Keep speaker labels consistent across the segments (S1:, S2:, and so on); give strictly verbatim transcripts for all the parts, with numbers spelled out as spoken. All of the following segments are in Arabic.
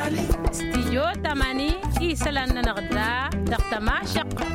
S1: استيجو تماني إيسلان نغدا دقتما شق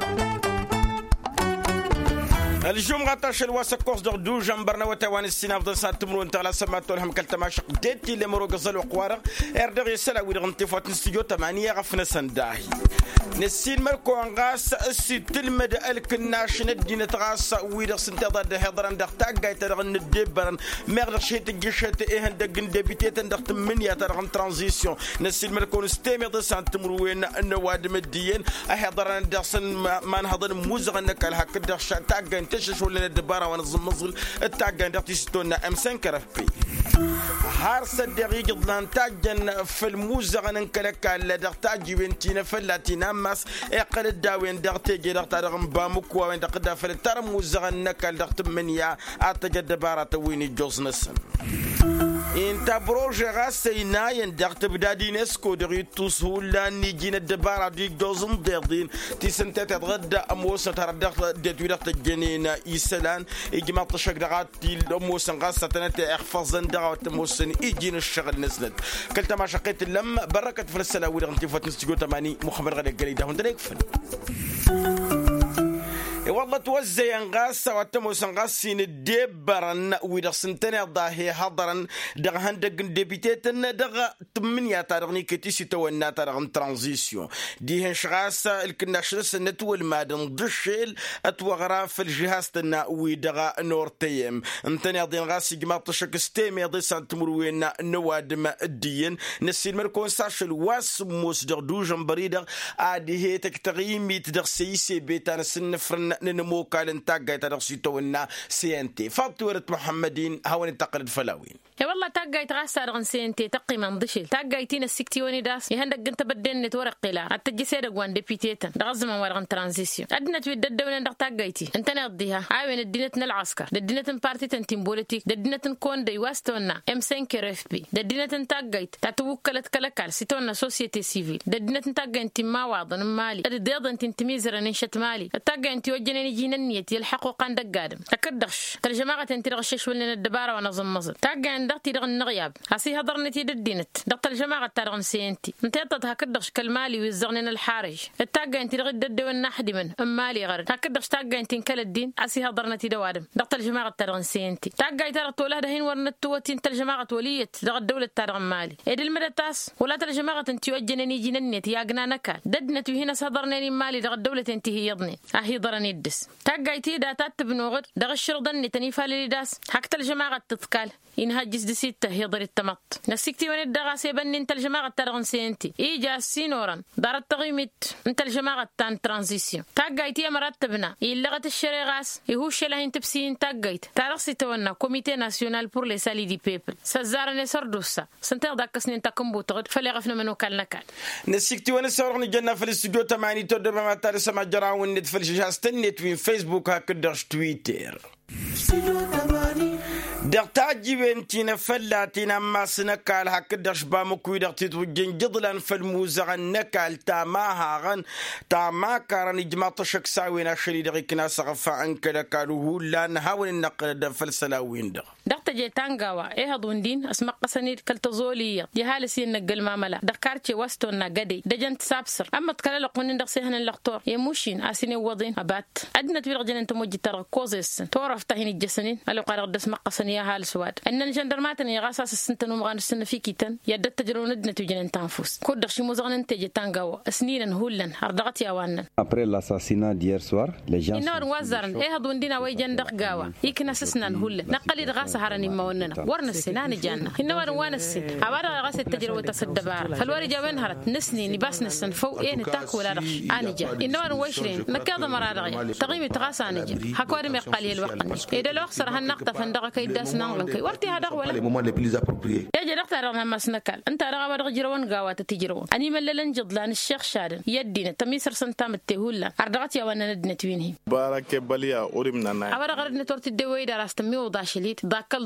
S2: الجمعة تاشل واسا كورس دور دو جنبرنا وتوان السنة فضل سنة تمرون تغلا سمات والهم كالتما شق ديتي لمرو قصل وقوارغ اردغ يسلا ويدغ انتفات نستيجو تمانية غفنا سنداهي نسين مركو انغاس السي تلمد الكناش ندين تغاس ويدغ سنتظر ده هضران دغ تاقاي ترغ ندبرن مغرق شيت جيشت ايهن دغن دبيتيت دغ تمنيا ترغ ترانزيسيون نسين مركو نستيمي دغ سنة تمروين النواد مديين اهضران دغ سن ما نهضر موزغ نكال هكا دغ شاتاقاي تشش ولا الدبارة ونظم مزل التاجن دقتي ستونا أم سنكر في هارس الدقيق ضلان تاجن في الموزة ننكلك على دقتاجي بنتينا فلاتي نامس اقل الداوين دقتي دقتا رغم بامك وين دقتا فلتر موزة نكال دقت منيا أتجد دبارة ويني جوز نسن انت بروجي غاسينا يندقت بدادي نسكو دغي توسولا نيجينا الدبارة دي جوزن ديردين تيسنت تتغدى اموسا تردقت ديتو دقت الجنين إيسلان إجماع تشق دقات الأموسن غاسة تنتي احفظن دقات موسن إيجين الشغل نزلت كلت ما شقيت اللم بركة فلسلا ودغنتي فات نستجو تماني محمد غدا قريدة هون دليك فن والله توزع ينغاس وتموس ينغاسين الدبرن ويدا سنتنا ضاهي حضرن دغ هندق ديبيتيتن دغ تمنيا تارغني كتيسي تونا تارغن ترانزيسيون دي هنشغاس الكناشرس نتول مادن دشيل اتوغرا في الجهاز تنا ويدغ نورتيم انتنا دي نغاس جما تشك ستيمي دي سانتمروين نوادم الدين نسيل مركون ساشل واس موس دغ دوجن بريدغ ادي هي تكتغيمي تدغ سيسي بيتان سنفرن ننمو كالن تاقاي ترغسيتو ونا سي ان تي فاتورة محمدين هاون تقلد فلاوين
S1: يا والله تاقاي تغاسر غن سي ان تي تقي من ضشيل تاقاي تينا السكتيوني داس يهندق انت بدين نتورق قلا اتجي سيدق وان ديبيتيتن دغزم ورغن ترانزيسيون ادنا تويد الدولة ندق تاقايتي انت نقضيها عاوين الدينتنا العسكر الدينتن بارتي تنتين بوليتيك الدينتن كون دي واستونا ام خمسة اف بي الدينتن تاقايت تاتوكلت كلكال سيتونا سوسيتي سيفيل الدينتن تاقاي انت ما واضن مالي الديض انت انتميزر ننشت مالي التاقاي انت وجنيني جينا النية يلحقوا قاندق قادم أكدش ترجمة انت رغشش ولنا الدبارة ونظم مصر تاقا عندك تيرغ النغياب هسي هضرني تيد الدينت دقت الجماعة تارغن سينتي انت يطد هكدش كالمالي ويزغنين الحارج التاقا انت رغد الدو النحدي من امالي غرد هكدش تاقا انت انكال الدين هسي هضرني تيد وادم دقت الجماعة تارغن سينتي تاقا يتارغ ولا دهين ورنتوتي انت الجماعة ولية دغ الدولة تارغن مالي ايد المدتاس ولا ترجمة انت وجنني جينا النية ياقنا نكال ددنت وهنا صدرني مالي دغ الدولة انت هي يضني اهي ضرني الدس تاقايتي داتات تبنوغر دغ الشرطن تنيفال اللي داس حكت الجماعة تتكال إنها جزد ستة يضر التمط نسيكتي من الدغاسي بني انت الجماعة ترغن سينتي إيجا سينورا دار التغيمت انت الجماعة تان ترانزيسيون تاقايتي مرتبنا إلغة الشريغاس يهوش لهين تبسين تاقايت تارغسي تونا كوميتي ناسيونال بور لي سالي دي بيبل سزارني سردوسا سنتر داكسنين تاكمبو تغد فلي غفنا منو كالنكال نسيكتي
S2: ونسورغني جنة في الاستوديو تماني تودر بما تارسة مع جراون ند في الجهاز تنت في فيسبوك هكذا تويتر دقتاجي بنتينا فلاتينا ما سنكال هكذا شبامك ويدقتي توجين جضلا في الموزغ النكال تاماها غن تاما كارن إجماع تشك ساوينا شريد غيكنا سغفا عنك لكالوه لان هاون النقل دفل سلاوين دق
S1: دقت جي تانغاوا ايه هضون دين اسمع قصني كالتزولية جهالسي نقل ماملا دقارتي واستونا قدي دجنت سابسر اما تكالل قونين دقسيهن اللقطور يموشين اسيني وضين ابات ادنا تبيرجن انت موجي ترى كوزيس تورف تهين الجسنين قالوا قارق دسمع قصني هال سواد ان الجندرماتن يغاساس السنتن ومغان السن في كيتن يد التجرون ندنا تجن تنفس كود شي موزغن انت جي تانغاوا سنين هولن هردغت يا وان
S3: après l'assassinat d'hier soir les gens
S1: إنه وزرن إيه هذون دينا ويجن دقاوة يكنا سسنا نهول نقلي رغاس هرني ما وننا ورنا السنان جانا إنه ورن وان السن عبارة رغاس التجربة تصدبار فالوري جابن هرت نسني نباس نسن فوق إيه نتاك ولا رش أنا جا إنه ورن ويشرين نكاد مرارغي تقيم تغاس أنا جا حكواري مقالي الوقت إذا لو أخسر هالنقطة فندقة كيداس نانغن كي ورتي هذا ولا يا جرقت رغنا ما سنكال أنت رغا برجرون قاوة تجربة أني مللن جضلان الشيخ شادن يدينا تميسر سنتام التهولا أردغت يا وانا ندنت وينه
S4: بارك باليا أوريمنا ناي
S1: أبغى غرد نتورت الدواء دراست ميو ضاشليت ذاكل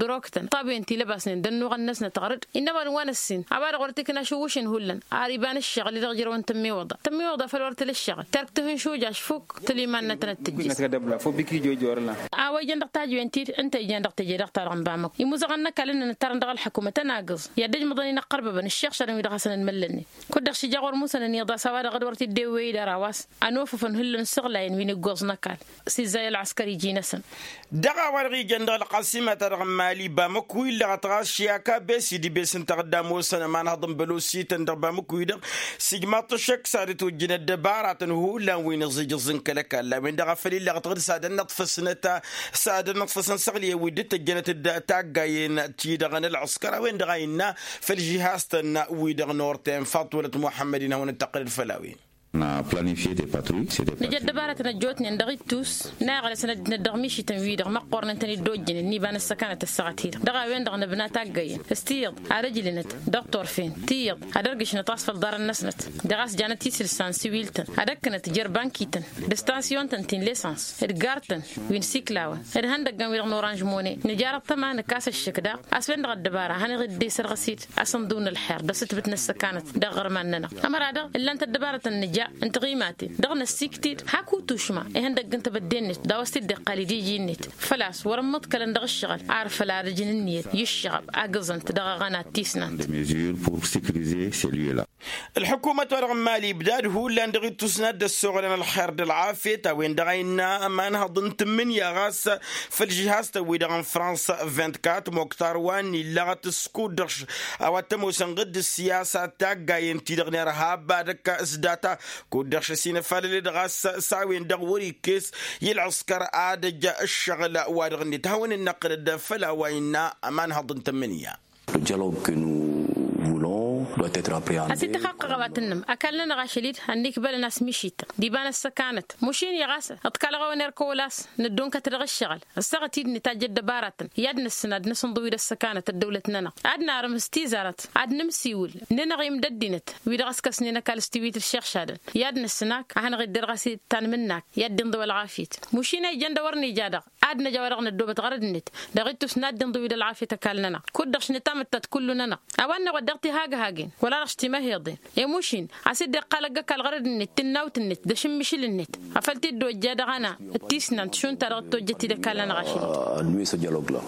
S1: دروكتن طابي انتي لباسن دنو غنسنا تغرد انما وانا السن عباره غرتكنا شوشن هولن عريبان الشغل اللي غير وانت تمي وضع تمي وضع فالورت للشغل تركتهن شو جاش فوق تلي ما نتنتجي
S4: نتكدبلا فو بيكي جو جورلا
S1: اوا جندق تاجو انتي انت جندق تجي دختار عن بامك يموزغنا كلنا نترن دغ الحكومه تناقص يا دج مضني نقرب بن الشيخ شرم يدغسن الملني كدخ شي جاور موسى نيضا سواد غدورتي ديوي دراواس انوف فن هلن سغلاين وين غوزنا كال سي زي العسكري جينسن
S2: دغا ورغي جندق القاسمه ترغمالي بامك ويل غطراس شياكا بس دي بس تقدموا سنه ما نهضم بلوسي تندر بامك ويد سيجمات الشك صارت وجن الدبارات هو لا وين زج زنكلك لا من دغا فلي اللي غتغد ساد النطف سنه ساد النطف سنسغلي ودت جنت تاغاين تي دغن العسكر وين دغاينا في الجهاز تنا ويدغ نورتين فاطوله محمدين هون التقرير الفلاوي
S5: na planifié des patrouilles c'est des
S1: نجد دبارة نجوتني ندغي توس ناغل سند ندغميش تنويدغ ما قرن تني دوجن ني بان السكانة الساعتين دغا وين دغ نبنا تاغاين استيض رجلنت دكتور فين تيض هدرقش نطاس في الدار النسنت دغاس جانتي سلسان سيويلتن هدكنت جربان كيتن ديستانسيون تنتين ليسانس ادغارتن وين سيكلاوا اد هندغ ويدغ نورانج موني نجارب تما نكاس الشكدا اسفن دغ دبارة هاني غدي سرغسيت اصندون الحير دست بتن السكانة دغر ماننا امر هذا الا انت دبارة النجا انت قيماتي دغنا السكتي حكو توشما اهندق انت بدينت داوستي دقالي دي جينت فلاس ورمط كلن دغ الشغل عارف لا رجن النيت يشغب اغزنت دغ غنا تيسنا
S2: الحكومه ورغمالي بداد هو اللي ندغي تسند السغلن الخير العافيه تا وين دغينا ما نهضن ثمانية غاس في الجهاز تا وين فرنسا أربعة وعشرين مختار واني لغت سكودرش او تمو سنقد السياسه تا غاين تي دغني رهاب بعدك ازداتا كودرش سينا فالي دغاس ساوين دغوري كيس يلعسكر عاد جاء الشغل وادغني تهون النقد فلا وينا ما نهضن ثمانية
S5: doit être appréhendé.
S1: أسيت حق قواتنم أكلنا غاشليد هنيك بل ناس مشيت ديبان السكانت مشين يغاس أتكلم غو نركولاس ندون كترغ الشغل السغتيد نتاج الدبارة يدنا السند نصندوي السكانة الدولة ننا عدنا رمستي زارت عدنا مسيول ننا غيم ددينت ويدغس كسنينا كالستويت الشيخ شادن يدنا السناك هن غير درغسي تان منك يدن دول العافيت مشينا يجن دورني جادغ عدنا جوارغنا الدوبة غردنت دغيتو سناد دن دوي العافية كالنا كدخش نتامت كلنا أولنا ودغتي هاجا هاجين ولا رشتي ما هيضين يا موشين عسيد قالك الغرد النت تناوت النت دشم مشيل النت عفلتي دو جادغانا التيسنا شون ترغتو جتي دكالنا غاشين
S5: نوي سو ديالوغ لا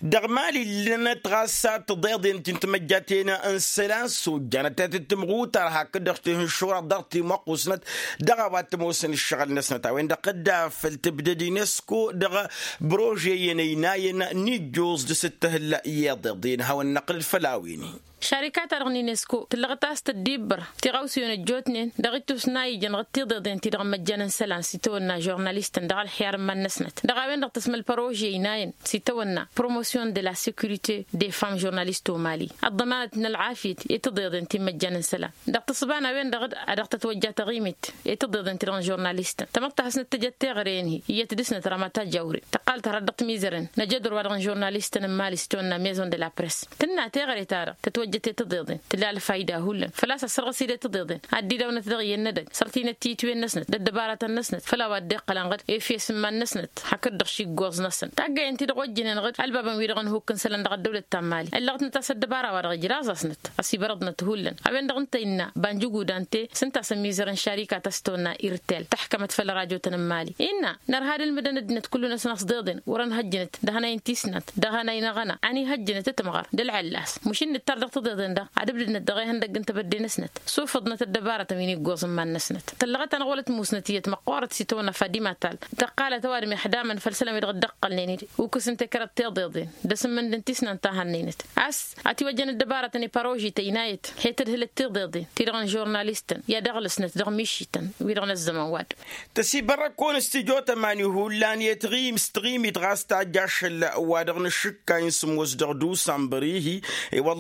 S2: دغمالي لنا تغاسات ضيض انت تمجاتينا انسلانس وجانت تمغوت هكذا اختي شورا ضغطي مقوسنت دغوات موسن الشغل نسنتا وين دقدا فلتبددي نسكو دغ بروجي يناين نيجوز دسته لا يضين هو النقل الفلاويني
S1: شركات أرغنينسكو تلغتاس تدبر تغوسيون الجوتنين دغيتو سناي جنغتي ضدين تدغ مجانا سلان سيتونا جورناليست دغ الحيار من نسنت دغاوين دغ تسمى البروجي يناين سيتونا بروموسيون دي لا سيكوريتي دي فام جورناليست مالي الضمانة العافية يتضيضين تي مجانا سلان دغ تصبانا وين دغ دغ تتوجه تغيمت يتضيضين تدغ جورناليست تمقتها سنة تجتي غرينهي هي تدسنة رماتا جوري تقال تردقت ميزرن نجدر ودغ جورناليست مالي سيتونا ميزون دي لا بريس تنا تغري تارا تتوجه جت تضيضين تلا الفايدة هلا فلا سرغ سيدة تضيضين عدي دون تدغي الندج صرتين التيتوي النسنت دبارة النسنت فلا ودي قلن غد في سما النسنت حكد دخشي جوز نسن تاجي انت دغوجين غد الباب ويرغن هو كنسلن دغ الدولة التمالي اللغت نتاس الدبارة ورغ جراز اسنت اسي بردنا تهولن ابين دغنت إنا بانجوجو دانتي سنتا سميزرن شركة تستونا إيرتيل تحكمت في الراجو تنمالي إنا نر هذا المدن دنت كل ناس ناس ضيضين ورن هجنت دهنا ينتيسنت دهنا ينغنا يعني هجنت تمغر دلعلاس مش إن التردق تضيضين ده عدبل ندغي هندق انت بدي نسنت سوفضنا الدبارة تميني جوز ما نسنت تلغت انا غولت موسنتيه مقوره سيتونا فاديما تال تقال توارمي حداما فلسلم يدغدق ليني وكسنت كرت تيضيضين دسم من دنتيسنا انتهى نينت اس اتي وجن الدبارة تني باروجي تينايت حيت الهل تيضيضين تيرغن جورناليستن يا دغلسنت دغ ميشيتن ويرغن الزمان واد
S2: تسي برا كون استجوتا ماني هولان يتغيم استغيم يتغاستا جاش وادغن الشكا ينسموز دغدو سامبريهي اي والله استجوتا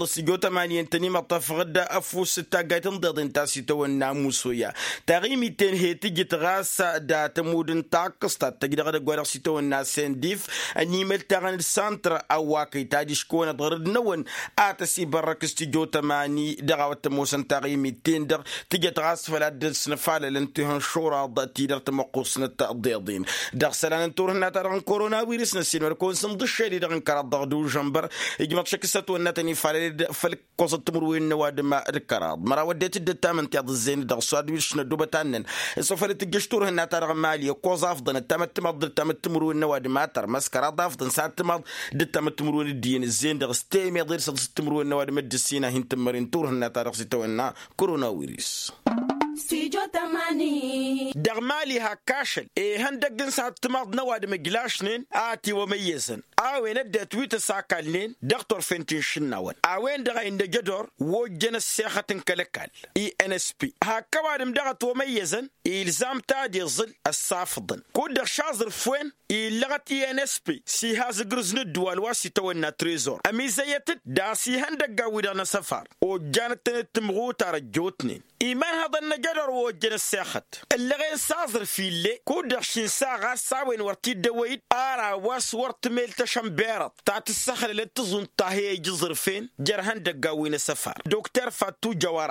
S2: ثمانين تني مطفغد أفوس تاجتن ضدن تاسيتو الناموسويا تغيمي تنهي تيجي تغاس دا تمودن تاكس تقدر تقول سيتو الناسين ديف أنيمل تغن السانتر أواكي تاجي شكون تغرد نون آتسي برك استجو تماني دغاوة موسن تغيمي تندر تيجي تغاس فلا دلس نفال لنتهن شورا ضتي در تمقوس نتقضيضين دغ سلان نتورهنا ترغن كورونا ويرس نسين وركون سندشي دغن كراد ضغدو جنبر يجمع شكسات ونتني فال فالقوص التمروين نواد ما الكراد مرا وديت الدتامن تيض الزين دغ سواد ويش ندوبة تانن سوف لتجشتور هنا ترغن مالي قوز أفضل التامت تمض التامت تمروين نواد ما تر مسكراد أفضل ساعات تمض دتامت تمروين الدين الزين دغ ستيم يضير سد تمروين نواد مد السينا هين تمرين تور هنا ترغ سيتونا كورونا ويرس
S6: استيجو تماني
S2: دغمالي هكاشل إيه هندقن ساعات تمض نواد مجلاشنين آتي وميزن أوين أدى تويت ساكالين دكتور فنتين شناون أوين دغا إند جدور وجن السياحة كلكال إي إن إس بي هكوادم دغت وميزن إلزام تادي ظل الصافضن كود شازر فوين إلغت إي إن إس بي سي هاز جرزن الدوال واسي تونا تريزور أميزيت داسي هندقا ودانا سفر وجانت تمغو ترجوتنين إيمان هذا النجدر وجن السياحة اللي غير سازر في اللي كود شين ساغا ساوين ورتي دويد آرا واس ورت ميلتا شمبيرت تاعت السخر اللي تظن تاهي جزر فين جرهن دقاوين السفر دكتور فاتو جوارا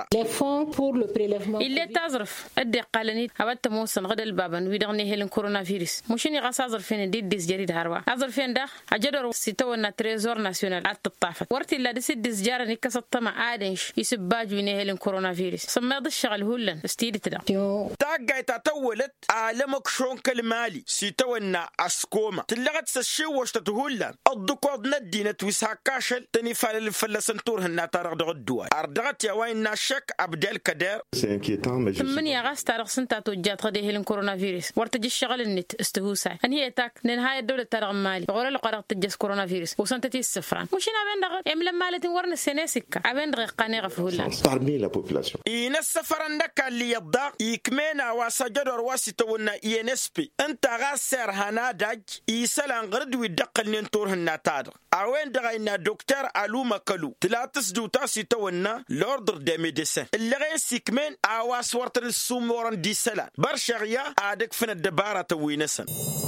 S1: اللي تازرف ادي قالني هبت موسن غدا البابن ويدغني هيلن كورونا فيروس مشيني غاس ازر فين دي ديس جريد هروا ازر فين ده اجدر سيتونا تريزور ناسيونال الطافت ورتي لا دي ديس جارني كسطما ادنش يسباج وين هيلن كورونا فيروس سماد الشغل هولن استيدي تدا
S2: تاغاي تتولت عالمك شون كلمالي سيتونا اسكوما تلغت سشيو وشتتهولن الدكود ندينا تويسها كاشل تاني فال الفلسن تور هنا ترغد الدول أردغت يا وين ناشك أبدال كدر
S1: ثمن يا غاس تارغ سنتا توجات غدي هيلن كورونا فيروس ورتجي الشغل النت استهوسا أن هي تاك نهاية الدولة تارغ مالي غور القرار تجس كورونا فيروس وسنتتي السفران مشينا بين دغ ام لما لتن ورن السناسكا ابين دغ قانيغ فهولان
S7: parmi la population
S2: إن السفران دك اللي يضاق يكمينا واسجدر واسيتونا إي إن إس بي أنت غاسر هنا داج يسلان غرد ويدقل ننتور هنا تادر أوين دغينا دكتور ألو مكالو تلاتس دوتا سيتونا لوردر دي ميديسين اللي غي سيكمين أواس ورطر السوم ورن دي سلان برشغيا عادك فن الدبارة توينسن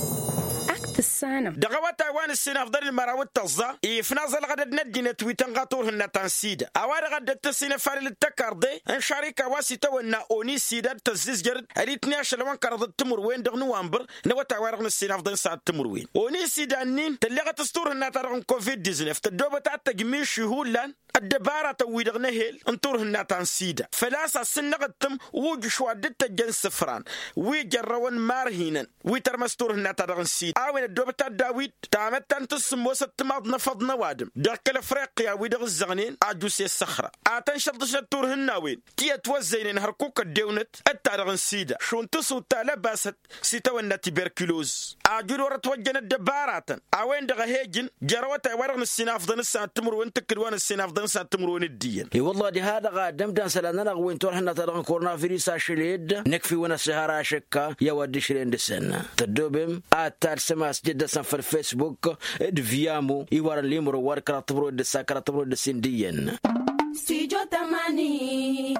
S6: السنة
S2: دغوات وان السنة أفضل المراوت تزا يفنازل غدد ندينا تويتن غاطور هنا تنسيد أوار غدد تسينا فارل التكاردي ان شاريكا واسي تونا أوني سيداد تزيز جرد هريتني عشلوان كارض التمر وين دغ نوامبر نوات وارغن السنة أفضل ساعة تمر وين أوني سيدانين تلغة تستور هنا ترغن كوفيد تسعة عشر تدوبة تجميع شهور لان الدبارة تويدغ نهيل انطور هنا تنسيد فلاسا سنة غتم ووج شوادت تجن سفران ويجروان مارهينا ويترمستور هنا ترغن سيد أوين الدوبة داويد تعمت تنتس موسى تماض نفض نوادم داك الافريقيا ويدغ الزغنين عجوسي الصخرة اتن شدش التور هناوين كي توزين هركوك الدونت التارغن سيدا شون تسو تالا باست سيتونا تبركلوز اجور ورا توجن الدبارات اوين دغ هيجن جروتا ورغن السناف ضن الساعه تمر وانت كدوان السناف ضن الساعه تمر وين الدين
S8: اي والله دي هذا قدام دان سلاننا وين تور حنا تارغن كورونا فيروس شليد نكفي وانا سهره شكا يا ودي شرين دسنا تدوبم اتال سماس جدا سنفر فيسبوك ادفيامو يوار ليمرو وار كراتبرو دسا كراتبرو دسنديين
S6: استيجو تماني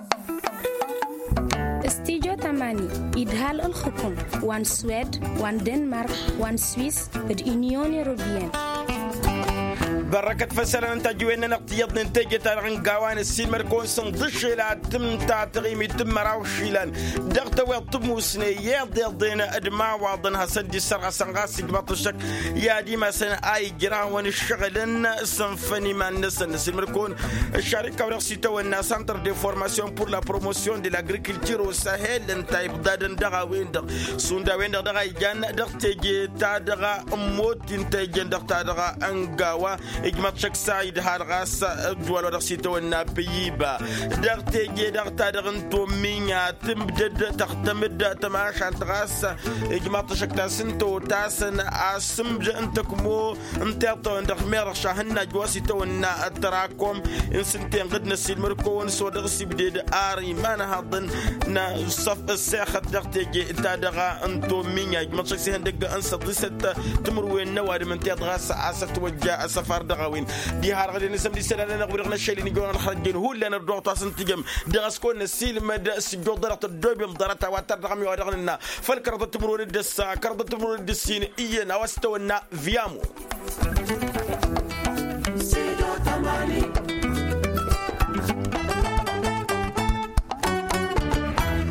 S6: استيجو تماني إدهال الحكم وان سويد وان دنمارك وان سويس واليونيون أوروبيين
S2: بركة فسلا انت جوينا نقطيض ننتج تارغن قوان السين مركون سنضش الى تم تعتغيمي تم راوشيلان دغت ويطم سنيه ضينا ادماء واضنها سدي سرغ سنغاس قبطشك يا ديما سن اي جراون الشغلن سنفني ما نسن السين مركون الشركه ورسيتو الناس سنتر دي فورماسيون بور لا بروموسيون دي لاغريكولتور والساحل انت يبدادن دغا وين دغ سوندا وين دغا جان دغتي تا دغا موت انت جن دغتا دغا انغاوا إجماع شك سعيد هارغاس دوال ورسيتو النابيبا دغتي جي دغتا دغن تومينيا تمدد تختمد تماشان تغاس إجماع شك تاسنتو تاسن اسمج انتكمو انتيطو اندخ ميرخ شاهنا جواسيتو النا التراكم ان سنتين غد نسيل مركون سو دغسي بديد اري مانا هضن نا صف الساخه دغتي جي تا دغا انتومينيا إجماع شك سي هندق انسد ست تمروين نواد من تيط غاس اسات وجا سفر دغاوين دي هار غادي نسم دي سنه نغبر غنا الشيء اللي نقول نخرجين هو اللي انا الدور تاع تيجم دغسكون السيل ما سجو درت الدوبي مضرت واتر رقم يورغنا فالكرده تمرون الدسا كرده تمرون الدسين اينا واستونا فيامو